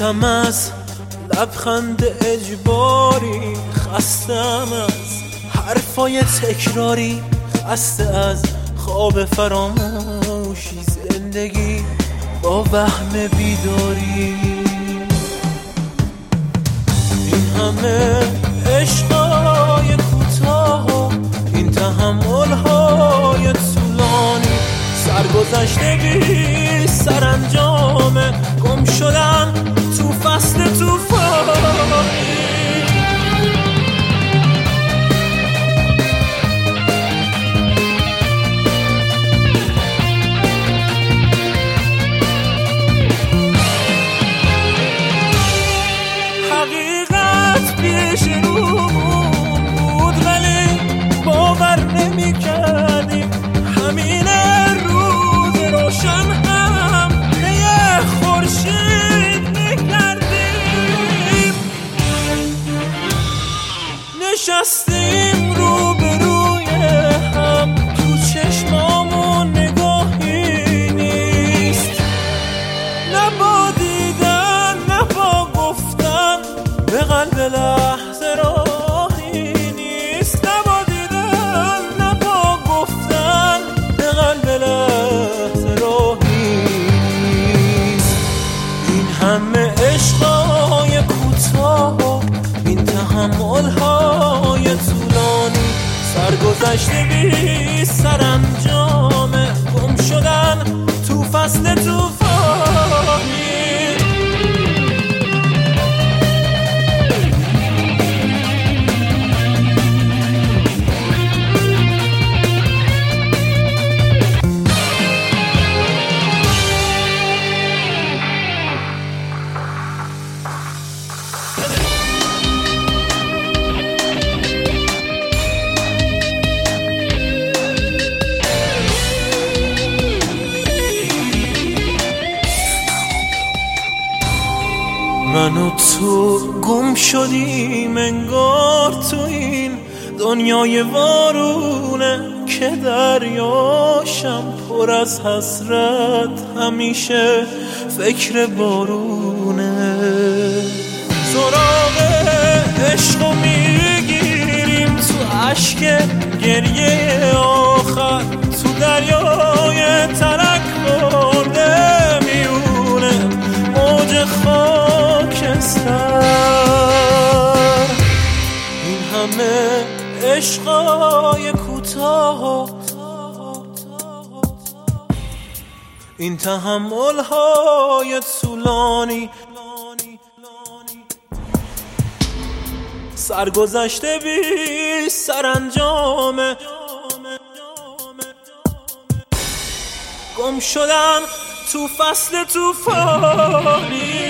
خستم از لبخند اجباری، خستم از حرفای تکراری، خسته از خواب فراموشی، زندگی با وهم بیداری. این همه عشقای کوتاه، این تحمل‌های طولانی، سرگذشته بی سرانجامه، گم شدن تو فصل طوفانی. حقیقت پیش رومون بود ولی باور نمی کردیم، همین روز روشن هم یه خورشید نکردیم. نشستیم روبروی هم، تو چشمامون نگاهی نیست، نه با دیدن نه با گفتن به قلب لحظه راهی نیست، نه با دیدن نه با گفتن به قلب لحظه راهی نیست. این همه عشقای کوتاه، این تحمل‌های طولانی، سرگذشته بی سرانجامه، گم شدن تو فصل طوفانی. من و تو گم شدیم انگار تو این دنیای وارونه، که دریاشم پر از حسرت، همیشه فکر بارونه. سراغ عشقو میگیریم تو اشک گریه آخر، تو دریای ترک برده میونه موج خاکستر. این همه عشقای کوتاه، این تحمل‌های طولانی، سرگذشته بی سرانجامه، گم شدن تو فصل طوفانی.